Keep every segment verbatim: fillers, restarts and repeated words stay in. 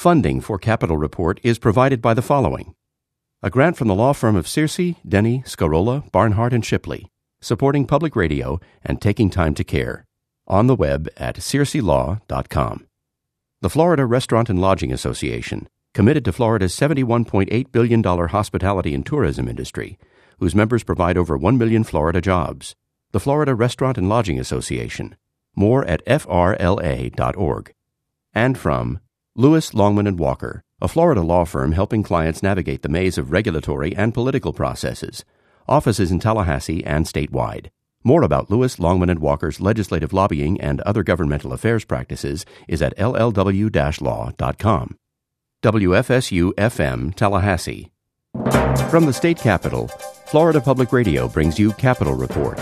Funding for Capitol Report is provided by the following. A grant from the law firm of Searcy, Denny, Scarola, Barnhart, and Shipley, supporting public radio and taking time to care. On the web at searcy law dot com. The Florida Restaurant and Lodging Association, committed to Florida's seventy-one point eight billion dollars hospitality and tourism industry, whose members provide over one million Florida jobs. The Florida Restaurant and Lodging Association. More at f r l a dot org. And from Lewis, Longman and Walker, a Florida law firm helping clients navigate the maze of regulatory and political processes. Offices in Tallahassee and statewide. More about Lewis, Longman and Walker's legislative lobbying and other governmental affairs practices is at l l w dash law dot com. W F S U F M Tallahassee. From the state capitol, Florida Public Radio brings you Capitol Report.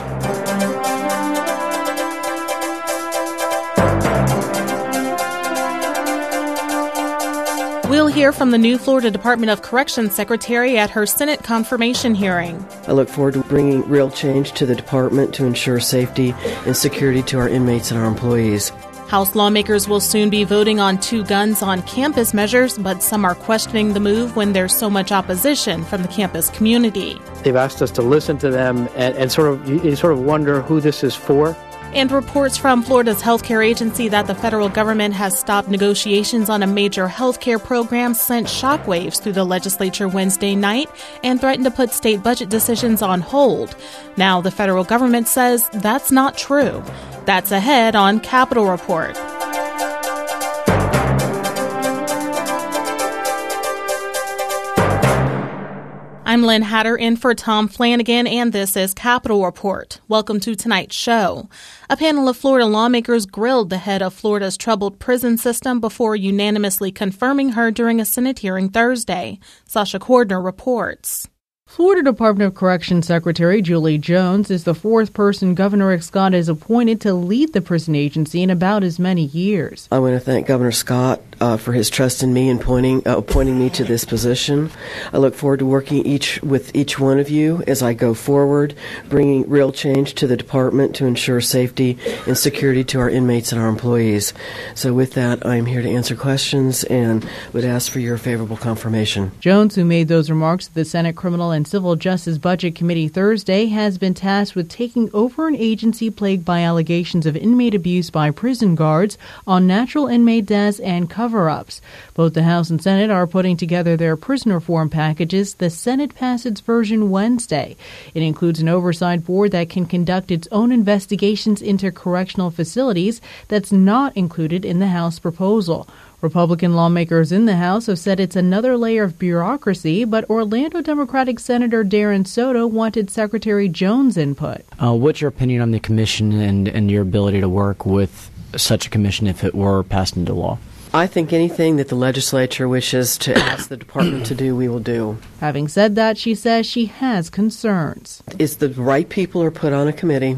We'll hear from the new Florida Department of Corrections Secretary at her Senate confirmation hearing. I look forward to bringing real change to the department to ensure safety and security to our inmates and our employees. House lawmakers will soon be voting on two guns on campus measures, but some are questioning the move when there's so much opposition from the campus community. They've asked us to listen to them and, and sort of you, you sort of wonder who this is for. And reports from Florida's healthcare agency that the federal government has stopped negotiations on a major healthcare program sent shockwaves through the legislature Wednesday night and threatened to put state budget decisions on hold. Now the federal government says that's not true. That's ahead on Capitol Report. I'm Lynn Hatter in for Tom Flanagan, and this is Capitol Report. Welcome to tonight's show. A panel of Florida lawmakers grilled the head of Florida's troubled prison system before unanimously confirming her during a Senate hearing Thursday. Sasha Cordner reports. Florida Department of Corrections Secretary Julie Jones is the fourth person Governor Rick Scott has appointed to lead the prison agency in about as many years. I want to thank Governor Scott uh, for his trust in me and pointing, uh, appointing me to this position. I look forward to working each with each one of you as I go forward, bringing real change to the department to ensure safety and security to our inmates and our employees. So with that, I am here to answer questions and would ask for your favorable confirmation. Jones, who made those remarks at the Senate Criminal and Civil Justice Budget Committee Thursday, has been tasked with taking over an agency plagued by allegations of inmate abuse by prison guards, unnatural inmate deaths, and cover-ups. Both the House and Senate are putting together their prison reform packages. The Senate passed its version Wednesday. It includes an oversight board that can conduct its own investigations into correctional facilities that's not included in the House proposal. Republican lawmakers in the House have said it's another layer of bureaucracy, but Orlando Democratic Senator Darren Soto wanted Secretary Jones' input. Uh, what's your opinion on the commission and, and your ability to work with such a commission if it were passed into law? I think anything that the legislature wishes to ask the department to do, we will do. Having said that, she says she has concerns. It's the right people are put on a committee,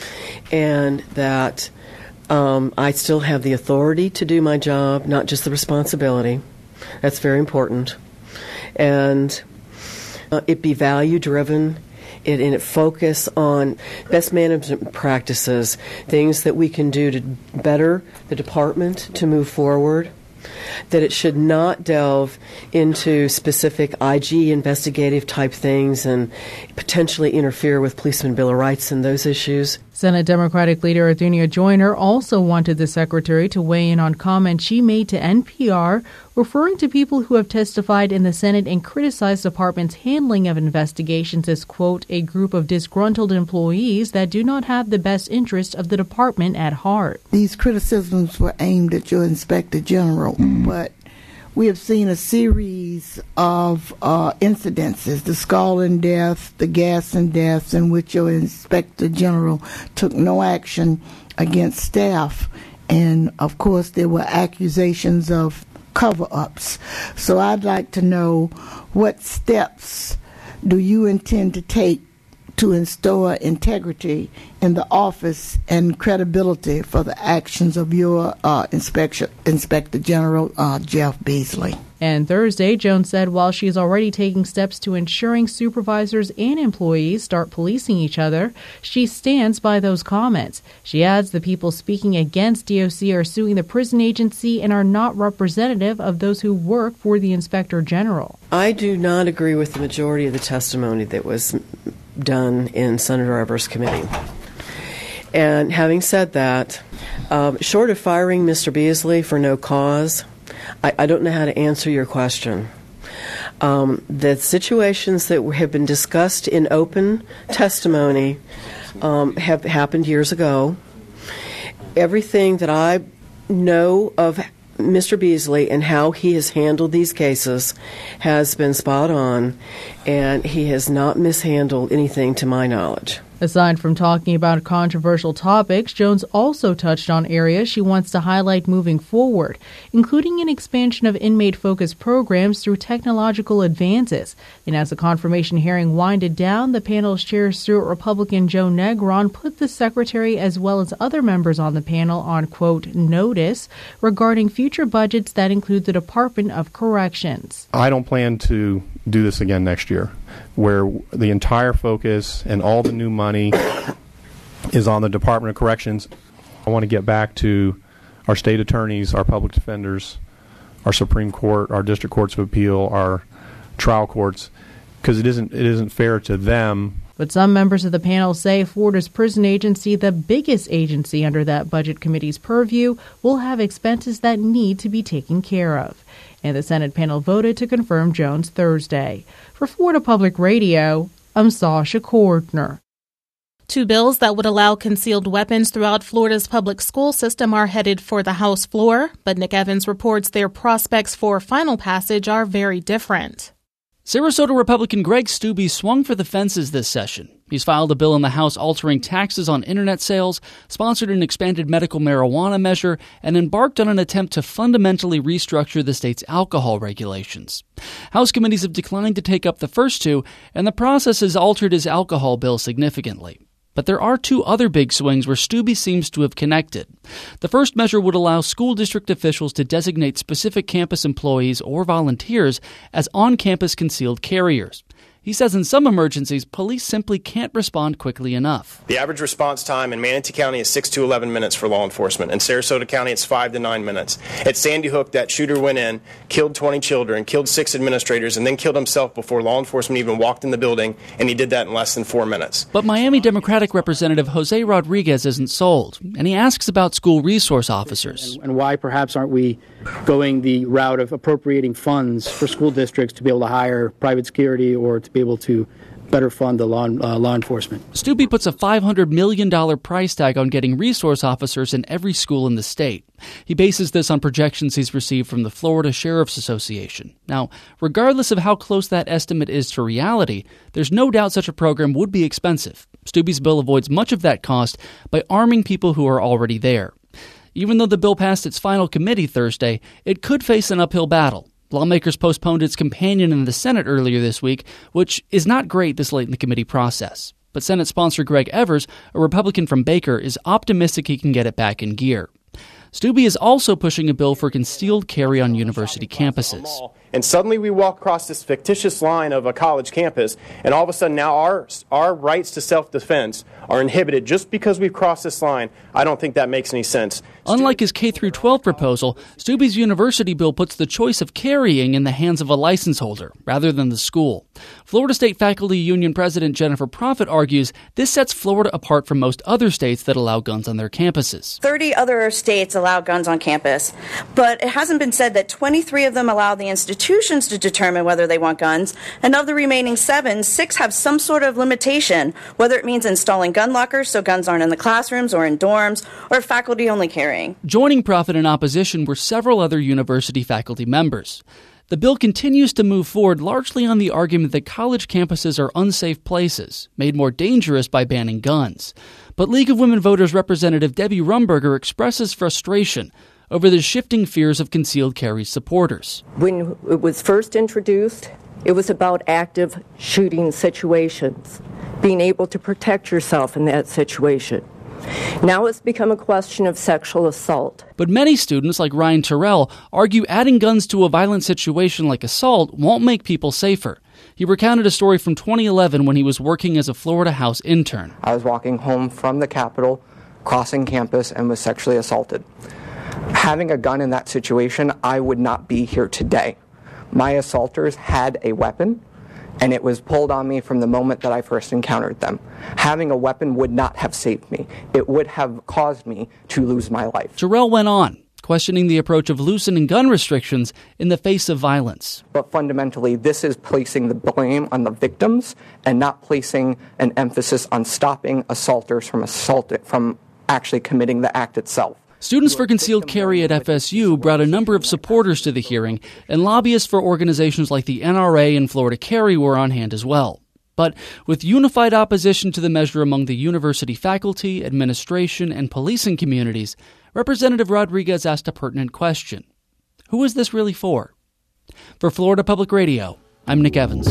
and that Um, I still have the authority to do my job, not just the responsibility. That's very important. And uh, it be value-driven, it, and it focus on best management practices, things that we can do to better the department to move forward, that it should not delve into specific I G investigative type things and potentially interfere with Policeman Bill of Rights and those issues. Senate Democratic leader Athunia Joyner also wanted the secretary to weigh in on comments she made to N P R, referring to people who have testified in the Senate and criticized the department's handling of investigations as, quote, a group of disgruntled employees that do not have the best interest of the department at heart. These criticisms were aimed at your Inspector General, but we have seen a series of uh, incidences, the scalding death, the gassing deaths, in which your Inspector General took no action against staff. And, of course, there were accusations of cover-ups. So I'd like to know, what steps do you intend to take to install integrity in the office and credibility for the actions of your uh, inspection, Inspector General uh, Jeff Beasley? And Thursday, Jones said while she is already taking steps to ensuring supervisors and employees start policing each other, she stands by those comments. She adds the people speaking against D O C are suing the prison agency and are not representative of those who work for the Inspector General. I do not agree with the majority of the testimony that was done in Senator Evers' committee. And having said that, um, short of firing Mister Beasley for no cause, I, I don't know how to answer your question. Um, the situations that have been discussed in open testimony um, have happened years ago. Everything that I know of Mister Beasley and how he has handled these cases has been spot on, and he has not mishandled anything to my knowledge. Aside from talking about controversial topics, Jones also touched on areas she wants to highlight moving forward, including an expansion of inmate-focused programs through technological advances. And as the confirmation hearing winded down, the panel's chair, Stewart Republican Joe Negron, put the secretary as well as other members on the panel on, quote, notice regarding future budgets that include the Department of Corrections. I don't plan to do this again next year, where the entire focus and all the new money is on the Department of Corrections. I want to get back to our state attorneys, our public defenders, our Supreme Court, our district courts of appeal, our trial courts, because it isn't it isn't fair to them. But some members of the panel say Florida's prison agency, the biggest agency under that budget committee's purview, will have expenses that need to be taken care of. And the Senate panel voted to confirm Jones Thursday. For Florida Public Radio, I'm Sasha Cordner. Two bills that would allow concealed weapons throughout Florida's public school system are headed for the House floor, but Nick Evans reports their prospects for final passage are very different. Sarasota Republican Greg Steube swung for the fences this session. He's filed a bill in the House altering taxes on internet sales, sponsored an expanded medical marijuana measure, and embarked on an attempt to fundamentally restructure the state's alcohol regulations. House committees have declined to take up the first two, and the process has altered his alcohol bill significantly. But there are two other big swings where Steube seems to have connected. The first measure would allow school district officials to designate specific campus employees or volunteers as on-campus concealed carriers. He says in some emergencies, police simply can't respond quickly enough. The average response time in Manatee County is six to eleven minutes for law enforcement. In Sarasota County, it's five to nine minutes. At Sandy Hook, that shooter went in, killed twenty children, killed six administrators, and then killed himself before law enforcement even walked in the building, and he did that in less than four minutes. But Miami Democratic Representative Jose Rodriguez isn't sold, and he asks about school resource officers. And why perhaps aren't we going the route of appropriating funds for school districts to be able to hire private security or to be able to better fund the law, uh, law enforcement. Steube puts a five hundred million dollars price tag on getting resource officers in every school in the state. He bases this on projections he's received from the Florida Sheriff's Association. Now, regardless of how close that estimate is to reality, there's no doubt such a program would be expensive. Steube's bill avoids much of that cost by arming people who are already there. Even though the bill passed its final committee Thursday, it could face an uphill battle. Lawmakers postponed its companion in the Senate earlier this week, which is not great this late in the committee process. But Senate sponsor Greg Evers, a Republican from Baker, is optimistic he can get it back in gear. Steube is also pushing a bill for concealed carry on university campuses. And suddenly we walk across this fictitious line of a college campus, and all of a sudden now our our rights to self-defense are inhibited just because we've crossed this line. I don't think that makes any sense. Unlike his K through twelve proposal, Steube's university bill puts the choice of carrying in the hands of a license holder rather than the school. Florida State Faculty Union President Jennifer Proffitt argues this sets Florida apart from most other states that allow guns on their campuses. thirty other states allow guns on campus, but it hasn't been said that twenty-three of them allow the institutions to determine whether they want guns, and of the remaining seven, six have some sort of limitation, whether it means installing gun lockers so guns aren't in the classrooms or in dorms, or faculty only carrying. Joining Proffitt in opposition were several other university faculty members. The bill continues to move forward largely on the argument that college campuses are unsafe places, made more dangerous by banning guns. But League of Women Voters Representative Debbie Rumberger expresses frustration over the shifting fears of concealed carry supporters. When it was first introduced, it was about active shooting situations, being able to protect yourself in that situation. Now it's become a question of sexual assault. But many students, like Ryan Terrell, argue adding guns to a violent situation like assault won't make people safer. He recounted a story from twenty eleven when he was working as a Florida House intern. I was walking home from the Capitol, crossing campus, and was sexually assaulted. Having a gun in that situation, I would not be here today. My assaulters had a weapon, and it was pulled on me from the moment that I first encountered them. Having a weapon would not have saved me. It would have caused me to lose my life. Terrell went on, questioning the approach of loosening gun restrictions in the face of violence. But fundamentally, this is placing the blame on the victims and not placing an emphasis on stopping assaulters from assault from actually committing the act itself. Students for Concealed Carry at F S U brought a number of supporters to the hearing, and lobbyists for organizations like the N R A and Florida Carry were on hand as well. But with unified opposition to the measure among the university faculty, administration, and policing communities, Representative Rodriguez asked a pertinent question. Who is this really for? For Florida Public Radio, I'm Nick Evans.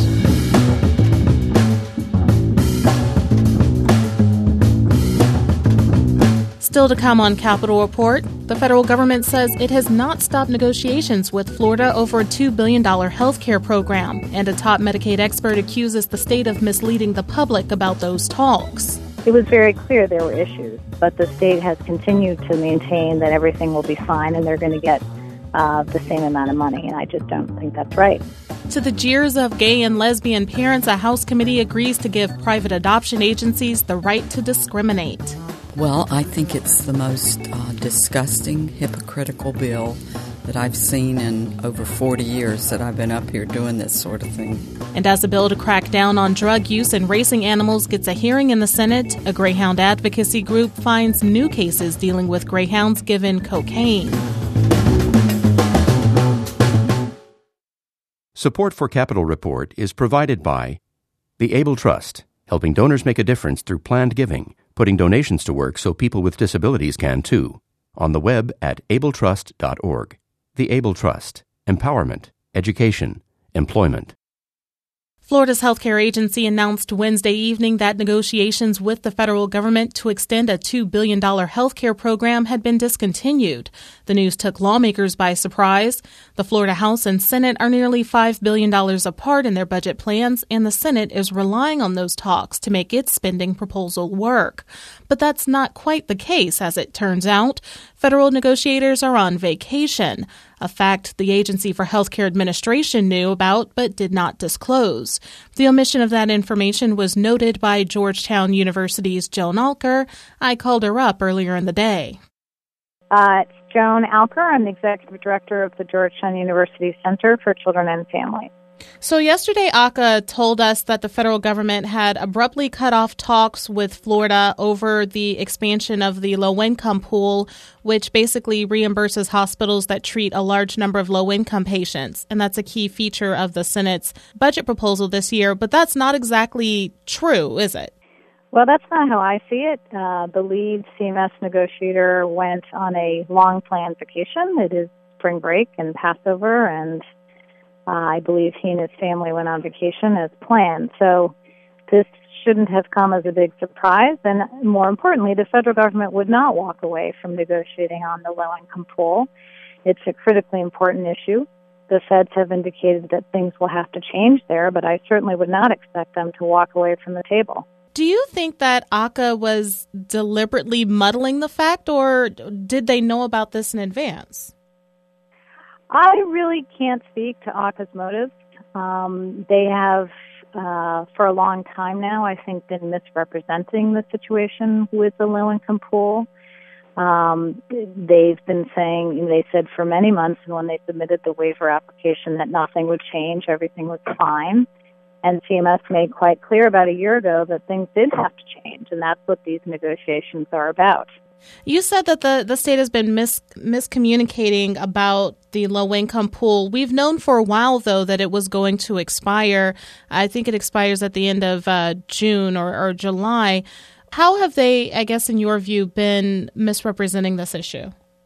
Still to come on Capitol Report, the federal government says it has not stopped negotiations with Florida over a two billion dollars health care program, and a top Medicaid expert accuses the state of misleading the public about those talks. It was very clear there were issues, but the state has continued to maintain that everything will be fine and they're going to get uh, the same amount of money, and I just don't think that's right. To the jeers of gay and lesbian parents, a House committee agrees to give private adoption agencies the right to discriminate. Well, I think it's the most uh, disgusting, hypocritical bill that I've seen in over forty years that I've been up here doing this sort of thing. And as a bill to crack down on drug use in racing animals gets a hearing in the Senate, a greyhound advocacy group finds new cases dealing with greyhounds given cocaine. Support for Capitol Report is provided by the Able Trust, helping donors make a difference through planned giving, putting donations to work so people with disabilities can too. On the web at able trust dot org. The Able Trust. Empowerment, education, employment. Florida's healthcare agency announced Wednesday evening that negotiations with the federal government to extend a two billion dollars healthcare program had been discontinued. The news took lawmakers by surprise. The Florida House and Senate are nearly five billion dollars apart in their budget plans, and the Senate is relying on those talks to make its spending proposal work. But that's not quite the case, as it turns out. Federal negotiators are on vacation, a fact the Agency for Healthcare Administration knew about but did not disclose. The omission of that information was noted by Georgetown University's Joan Alker. I called her up earlier in the day. Uh, it's Joan Alker. I'm the Executive Director of the Georgetown University Center for Children and Families. So yesterday, A C A told us that the federal government had abruptly cut off talks with Florida over the expansion of the low-income pool, which basically reimburses hospitals that treat a large number of low-income patients. And that's a key feature of the Senate's budget proposal this year. But that's not exactly true, is it? Well, that's not how I see it. Uh, the lead C M S negotiator went on a long-planned vacation. It is spring break and Passover, and Uh, I believe he and his family went on vacation as planned. So this shouldn't have come as a big surprise. And more importantly, the federal government would not walk away from negotiating on the low-income pool. It's a critically important issue. The feds have indicated that things will have to change there, but I certainly would not expect them to walk away from the table. Do you think that A C A was deliberately muddling the fact, or did they know about this in advance? I really can't speak to A C A's motives. Um, they have, uh, for a long time now, I think, been misrepresenting the situation with the low-income pool. Um, they've been saying, they said for many months when they submitted the waiver application that nothing would change, everything was fine. And C M S made quite clear about a year ago that things did have to change, and that's what these negotiations are about. You said that the, the state has been mis, miscommunicating about the low-income pool. We've known for a while, though, that it was going to expire. I think it expires at the end of uh, June or, or July. How have they, I guess, in your view, been misrepresenting this issue?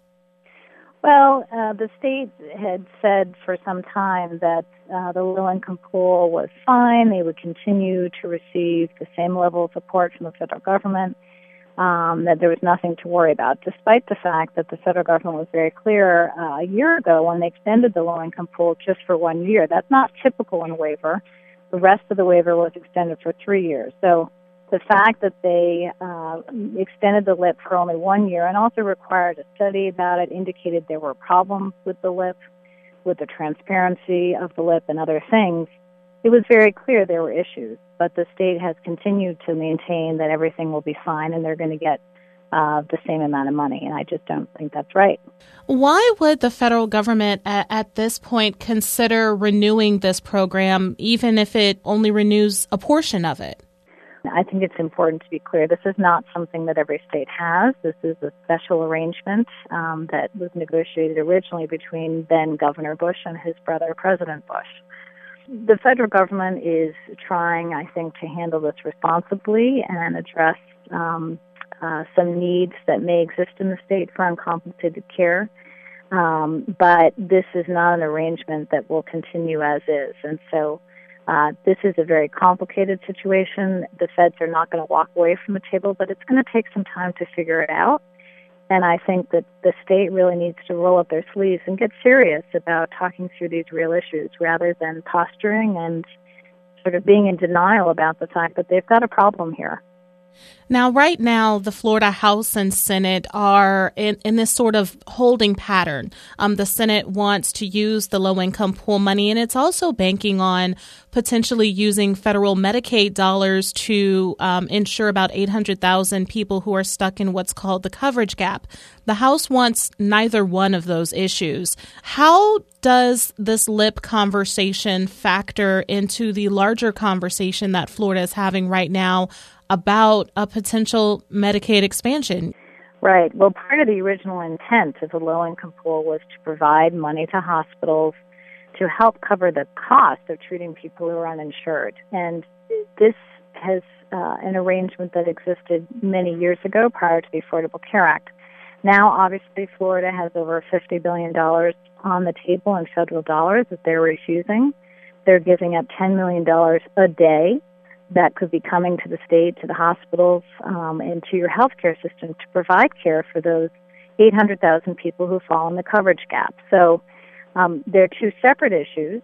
Well, uh, the state had said for some time that uh, the low-income pool was fine. They would continue to receive the same level of support from the federal government. um, that there was nothing to worry about, despite the fact that the federal government was very clear uh, a year ago when they extended the low-income pool just for one year. That's not typical in a waiver. The rest of the waiver was extended for three years. So the fact that they uh, extended the L I P for only one year and also required a study about it indicated there were problems with the L I P, with the transparency of the L I P and other things. It was very clear there were issues, but the state has continued to maintain that everything will be fine and they're going to get uh, the same amount of money, and I just don't think that's right. Why would the federal government at, at this point consider renewing this program, even if it only renews a portion of it? I think it's important to be clear. This is not something that every state has. This is a special arrangement um, that was negotiated originally between then Governor Bush and his brother, President Bush. The federal government is trying, I think, to handle this responsibly and address um, uh, some needs that may exist in the state for uncompensated care. Um, but this is not an arrangement that will continue as is. And so uh, this is a very complicated situation. The feds are not going to walk away from the table, but it's going to take some time to figure it out. And I think that the state really needs to roll up their sleeves and get serious about talking through these real issues rather than posturing and sort of being in denial about the fact that they've got a problem here. Now, right now, the Florida House and Senate are in, in this sort of holding pattern. Um, the Senate wants to use the low-income pool money, and it's also banking on potentially using federal Medicaid dollars to um, ensure about eight hundred thousand people who are stuck in what's called the coverage gap. The House wants neither one of those issues. How does this L I P conversation factor into the larger conversation that Florida is having right now about a potential Medicaid expansion? Right. Well, part of the original intent of the low-income pool was to provide money to hospitals to help cover the cost of treating people who are uninsured. And this has uh, an arrangement that existed many years ago prior to the Affordable Care Act. Now, obviously, Florida has over fifty billion dollars on the table in federal dollars that they're refusing. They're giving up ten million dollars a day that could be coming to the state, to the hospitals, um, and to your healthcare system to provide care for those eight hundred thousand people who fall in the coverage gap. So um, they're two separate issues.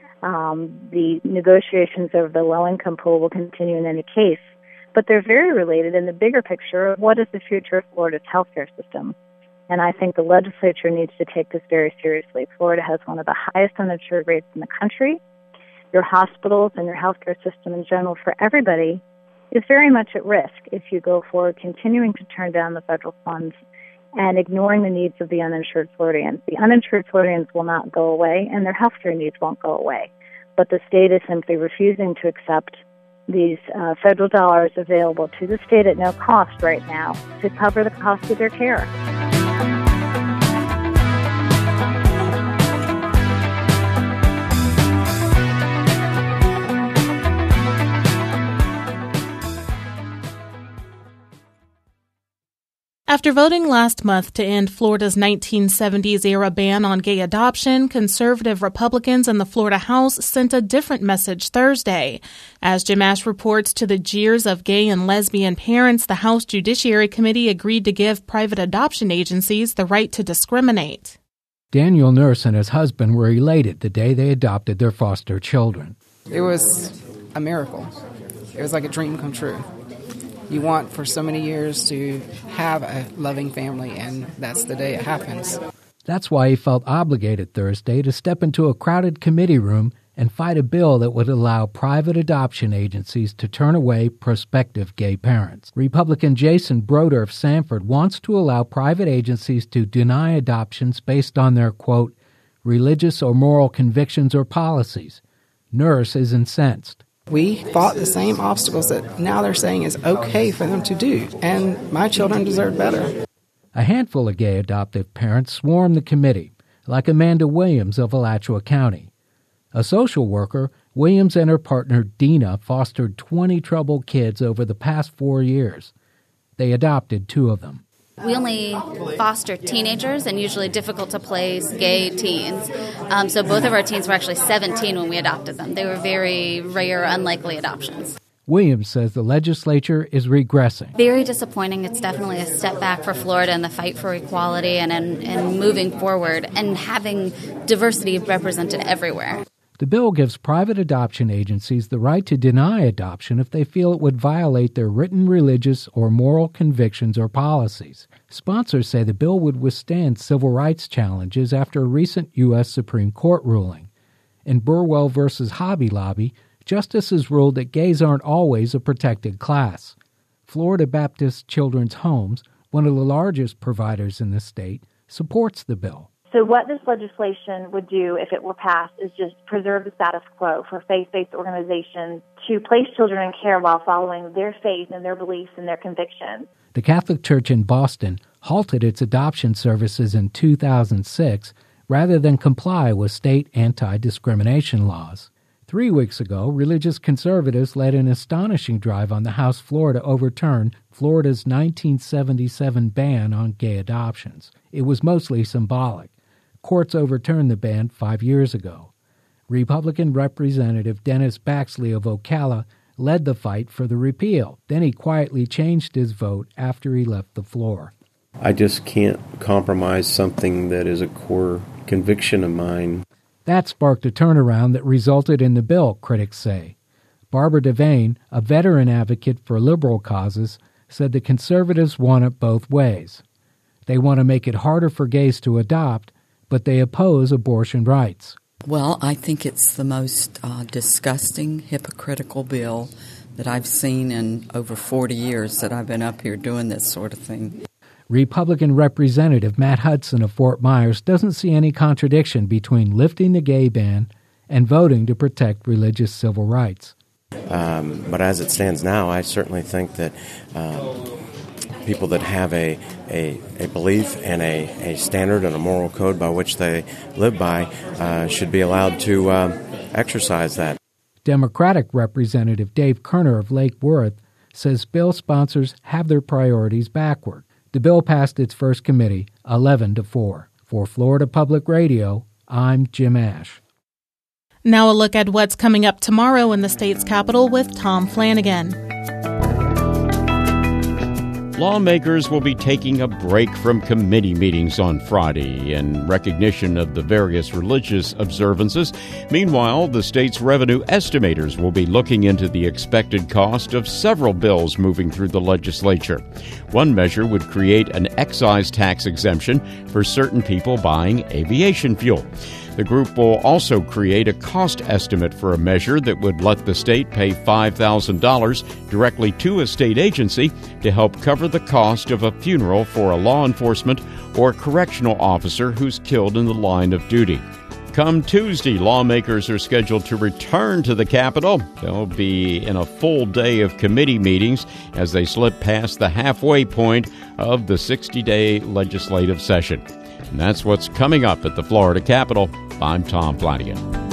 Um, the negotiations over the low-income pool will continue in any case, but they're very related in the bigger picture of what is the future of Florida's healthcare system. And I think the legislature needs to take this very seriously. Florida has one of the highest uninsured rates in the country. Your hospitals and your healthcare system in general for everybody is very much at risk if you go forward continuing to turn down the federal funds and ignoring the needs of the uninsured Floridians. The uninsured Floridians will not go away, and their healthcare needs won't go away. But the state is simply refusing to accept these uh, federal dollars available to the state at no cost right now to cover the cost of their care. After voting last month to end Florida's nineteen seventies-era ban on gay adoption, conservative Republicans in the Florida House sent a different message Thursday. As Jim Ash reports, to the jeers of gay and lesbian parents, the House Judiciary Committee agreed to give private adoption agencies the right to discriminate. Daniel Nurse and his husband were elated the day they adopted their foster children. It was a miracle. It was like a dream come true. You want for so many years to have a loving family, and that's the day it happens. That's why he felt obligated Thursday to step into a crowded committee room and fight a bill that would allow private adoption agencies to turn away prospective gay parents. Republican Jason Broder of Sanford wants to allow private agencies to deny adoptions based on their, quote, religious or moral convictions or policies. Nurse is incensed. We fought the same obstacles that now they're saying is okay for them to do, and my children deserve better. A handful of gay adoptive parents swarmed the committee, like Amanda Williams of Alachua County. A social worker, Williams and her partner Dina fostered twenty troubled kids over the past four years. They adopted two of them. We only foster teenagers and usually difficult-to-place gay teens. Um, so both of our teens were actually seventeen when we adopted them. They were very rare, unlikely adoptions. Williams says the legislature is regressing. Very disappointing. It's definitely a step back for Florida in the fight for equality and, and, and moving forward and having diversity represented everywhere. The bill gives private adoption agencies the right to deny adoption if they feel it would violate their written religious or moral convictions or policies. Sponsors say the bill would withstand civil rights challenges after a recent U S Supreme Court ruling. In Burwell versus Hobby Lobby, justices ruled that gays aren't always a protected class. Florida Baptist Children's Homes, one of the largest providers in the state, supports the bill. So what this legislation would do if it were passed is just preserve the status quo for faith-based organizations to place children in care while following their faith and their beliefs and their convictions. The Catholic Church in Boston halted its adoption services in two thousand six rather than comply with state anti-discrimination laws. Three weeks ago, religious conservatives led an astonishing drive on the House floor to overturn Florida's nineteen seventy-seven ban on gay adoptions. It was mostly symbolic. Courts overturned the ban five years ago. Republican Representative Dennis Baxley of Ocala led the fight for the repeal. Then he quietly changed his vote after he left the floor. I just can't compromise something that is a core conviction of mine. That sparked a turnaround that resulted in the bill, critics say. Barbara Devane, a veteran advocate for liberal causes, said the conservatives want it both ways. They want to make it harder for gays to adopt, but they oppose abortion rights. Well, I think it's the most uh, disgusting, hypocritical bill that I've seen in over forty years that I've been up here doing this sort of thing. Republican Representative Matt Hudson of Fort Myers doesn't see any contradiction between lifting the gay ban and voting to protect religious civil rights. Um, but as it stands now, I certainly think that uh, people that have a, a, a belief and a, a standard and a moral code by which they live by uh, should be allowed to uh, exercise that. Democratic Representative Dave Kerner of Lake Worth says bill sponsors have their priorities backward. The bill passed its first committee, eleven to four. For Florida Public Radio, I'm Jim Ash. Now a look at what's coming up tomorrow in the state's capital with Tom Flanagan. Lawmakers will be taking a break from committee meetings on Friday in recognition of the various religious observances. Meanwhile, the state's revenue estimators will be looking into the expected cost of several bills moving through the legislature. One measure would create an excise tax exemption for certain people buying aviation fuel. The group will also create a cost estimate for a measure that would let the state pay five thousand dollars directly to a state agency to help cover the cost of a funeral for a law enforcement or correctional officer who's killed in the line of duty. Come Tuesday, lawmakers are scheduled to return to the Capitol. They'll be in a full day of committee meetings as they slip past the halfway point of the sixty-day legislative session. And that's what's coming up at the Florida Capitol. I'm Tom Flanagan.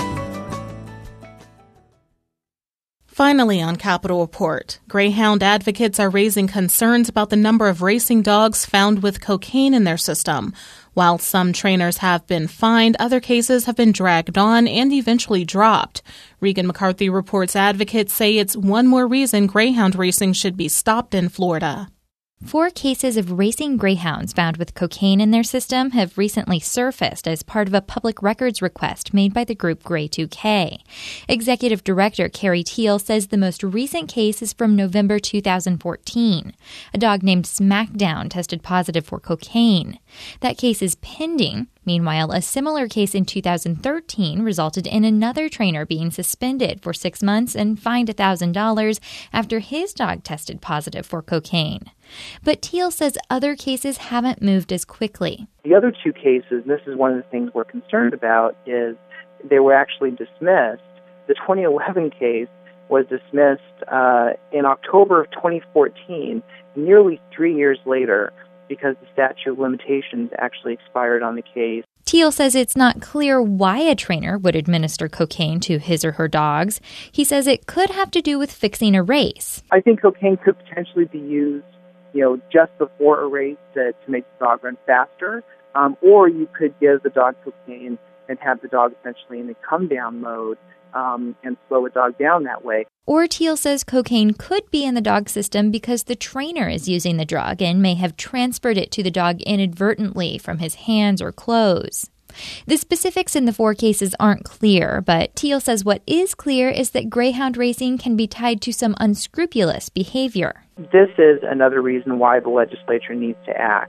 Finally on Capitol Report, Greyhound advocates are raising concerns about the number of racing dogs found with cocaine in their system. While some trainers have been fined, other cases have been dragged on and eventually dropped. Regan McCarthy reports advocates say it's one more reason Greyhound racing should be stopped in Florida. Four cases of racing greyhounds found with cocaine in their system have recently surfaced as part of a public records request made by the group Grey two K. Executive Director Carrie Teal says the most recent case is from November two thousand fourteen. A dog named Smackdown tested positive for cocaine. That case is pending. Meanwhile, a similar case in two thousand thirteen resulted in another trainer being suspended for six months and fined one thousand dollars after his dog tested positive for cocaine. But Teal says other cases haven't moved as quickly. The other two cases, and this is one of the things we're concerned about, is they were actually dismissed. The twenty eleven case was dismissed uh, in October of twenty fourteen, nearly three years later, because the statute of limitations actually expired on the case. Teal says it's not clear why a trainer would administer cocaine to his or her dogs. He says it could have to do with fixing a race. I think cocaine could potentially be used, you know, just before a race to, to make the dog run faster, um, or you could give the dog cocaine and have the dog essentially in a come-down mode um, and slow a dog down that way. Or Teal says cocaine could be in the dog system because the trainer is using the drug and may have transferred it to the dog inadvertently from his hands or clothes. The specifics in the four cases aren't clear, but Teal says what is clear is that greyhound racing can be tied to some unscrupulous behavior. This is another reason why the legislature needs to act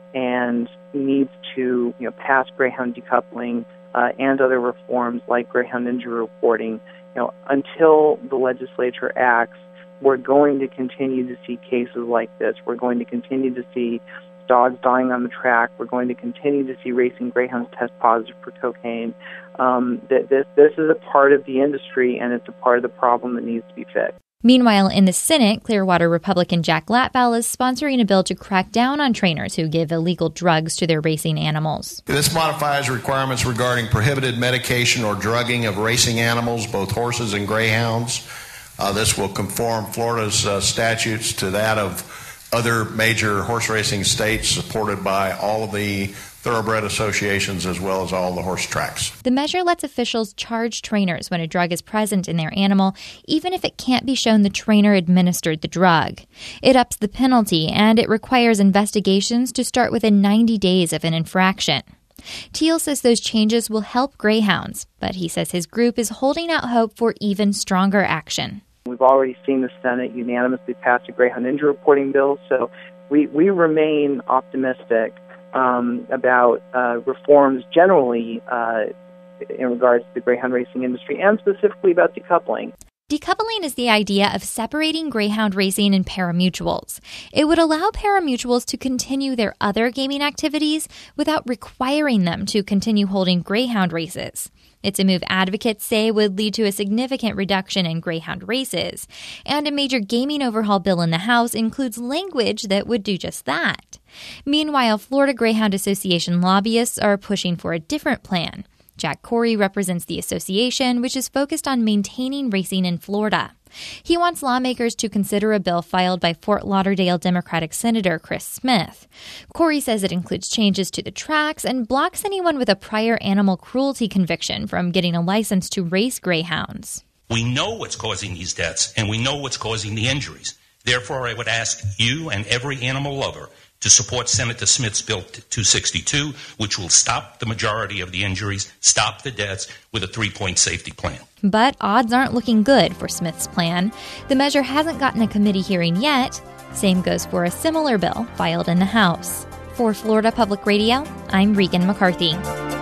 and needs to, you know, pass greyhound decoupling uh, and other reforms like greyhound injury reporting. You know, until the legislature acts, we're going to continue to see cases like this. We're going to continue to see dogs dying on the track. We're going to continue to see racing greyhounds test positive for cocaine. Um, th- this, this is a part of the industry, and it's a part of the problem that needs to be fixed. Meanwhile, in the Senate, Clearwater Republican Jack Latval is sponsoring a bill to crack down on trainers who give illegal drugs to their racing animals. This modifies requirements regarding prohibited medication or drugging of racing animals, both horses and greyhounds. Uh, this will conform Florida's uh, statutes to that of other major horse racing states, supported by all of the thoroughbred associations as well as all the horse tracks. The measure lets officials charge trainers when a drug is present in their animal, even if it can't be shown the trainer administered the drug. It ups the penalty, and it requires investigations to start within ninety days of an infraction. Teal says those changes will help greyhounds, but he says his group is holding out hope for even stronger action. We've already seen the Senate unanimously pass a greyhound injury reporting bill, so we, we remain optimistic um, about uh, reforms generally uh, in regards to the greyhound racing industry and specifically about decoupling. Decoupling is the idea of separating greyhound racing and pari-mutuels. It would allow pari-mutuels to continue their other gaming activities without requiring them to continue holding greyhound races. It's a move advocates say would lead to a significant reduction in greyhound races, and a major gaming overhaul bill in the House includes language that would do just that. Meanwhile, Florida Greyhound Association lobbyists are pushing for a different plan. Jack Corey represents the association, which is focused on maintaining racing in Florida. He wants lawmakers to consider a bill filed by Fort Lauderdale Democratic Senator Chris Smith. Corey says it includes changes to the tracks and blocks anyone with a prior animal cruelty conviction from getting a license to race greyhounds. We know what's causing these deaths, and we know what's causing the injuries. Therefore, I would ask you and every animal lover to support Senator Smith's Bill two sixty-two, which will stop the majority of the injuries, stop the deaths with a three-point safety plan. But odds aren't looking good for Smith's plan. The measure hasn't gotten a committee hearing yet. Same goes for a similar bill filed in the House. For Florida Public Radio, I'm Regan McCarthy.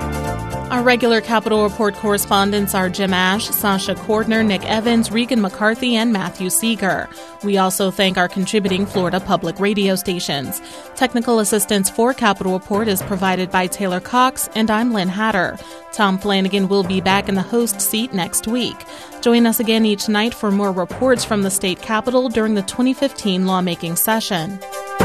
Our regular Capitol Report correspondents are Jim Ash, Sasha Cordner, Nick Evans, Regan McCarthy, and Matthew Seeger. We also thank our contributing Florida Public Radio stations. Technical assistance for Capitol Report is provided by Taylor Cox, and I'm Lynn Hatter. Tom Flanagan will be back in the host seat next week. Join us again each night for more reports from the state capitol during the twenty fifteen lawmaking session.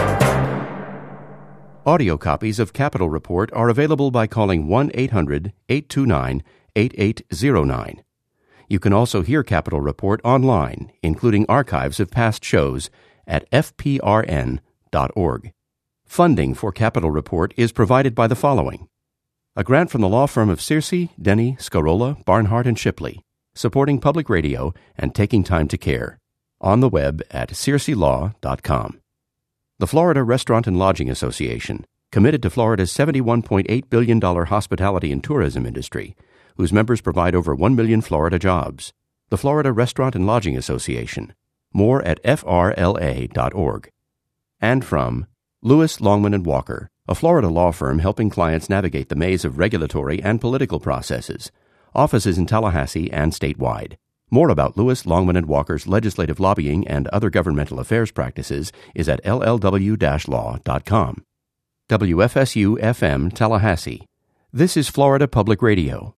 Audio copies of Capitol Report are available by calling one eight hundred eight two nine eight eight zero nine. You can also hear Capitol Report online, including archives of past shows, at f p r n dot org. Funding for Capitol Report is provided by the following. A grant from the law firm of Searcy, Denny, Scarola, Barnhart, and Shipley, supporting public radio and taking time to care. On the web at searcy law dot com. The Florida Restaurant and Lodging Association, committed to Florida's seventy-one point eight billion dollars hospitality and tourism industry, whose members provide over one million Florida jobs. The Florida Restaurant and Lodging Association. More at f r l a dot org. And from Lewis, Longman and Walker, a Florida law firm helping clients navigate the maze of regulatory and political processes. Offices in Tallahassee and statewide. More about Lewis, Longman and Walker's legislative lobbying and other governmental affairs practices is at l l w dash law dot com. W F S U F M Tallahassee. This is Florida Public Radio.